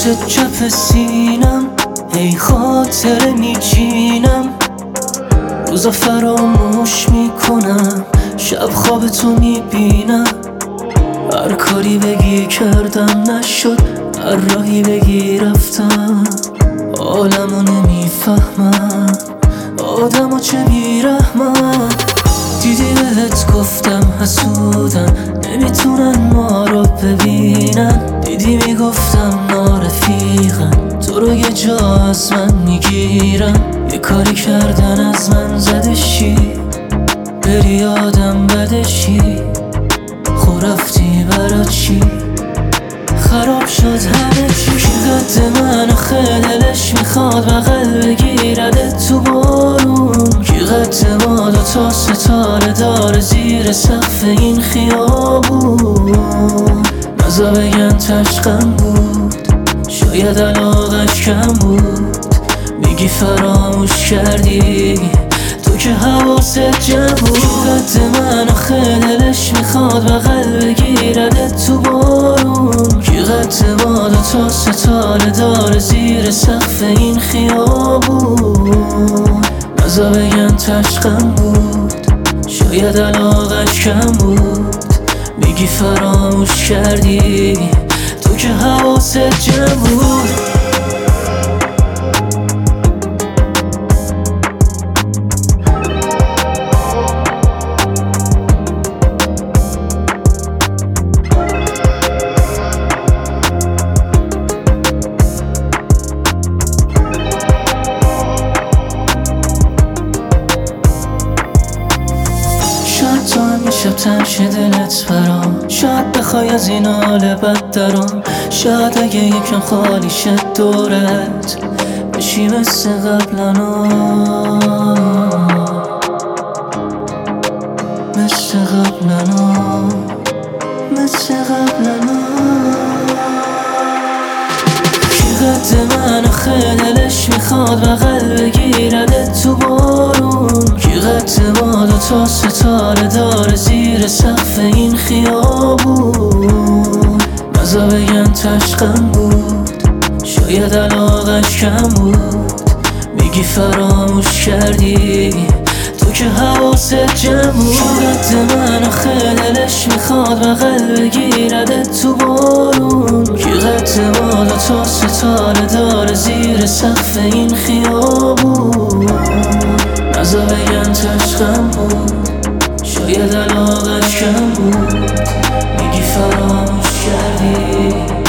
واسه چپ سینم هی خاطره میچینم، روزا فراموش میکنم، شب خواب تو میبینم. هر کاری بگی کردم نشد، هر راهی بگی رفتم. عالمو نمیفهمم، آدمو چه بیرحمم. دیدی بهت گفتم حسودم، نمیتونن ما رو ببینن. دیدی میگفتم نارفیقن، تو رو یه جا از من میگیرم. یه کاری کردن از من زدشی، بری آدم بدشی. خب رفتی برا چی؟ خراب شد همه چی. کی قد من آخه دلش میخواد بغل بگیرده تو بارون؟ کی قد ما دوتا ستاره داره زیر سقف این خیابون؟ نزا بگن تشقم بود، شاید علاقش کم بود. میگی فراموش کردی، تو که حواست جمع بود. کی قد من آخه دلش میخواد بغل بگیرده تو بارون؟ کی قد ما دوتا ستاره داره زیر سقف این خیابون؟ نزا بگن تشقم بود، شاید علاقش کم بود. میگی فراموش کردی، تو که حواست جمع بود. تو هم شب تن شه دلت برام، شاید بخوای از این حال بد درام. شاید اگه یکم خالی شد دورت بشی مثل قبلنا، مثل قبلنا، مثل قبلنا. کی قد من آخه دلش میخواد بغل بگیرده تو بارون؟ کی قد ما دوتا ستاره داره زیر سقف این خیابون؟ نزا بگن تشقم بود، شاید علاقش کم بود. میگی فراموش کردی، تو که حواست جمع بود. کی قد من آخه دلش میخواد بغل بگیرده تو بارون؟ کی قد ما دوتا ستاره داره زیر سقف این خیابون؟ نزا بگن تشقم بود، شاید علاقش کم بود. میگی فراموش کردی.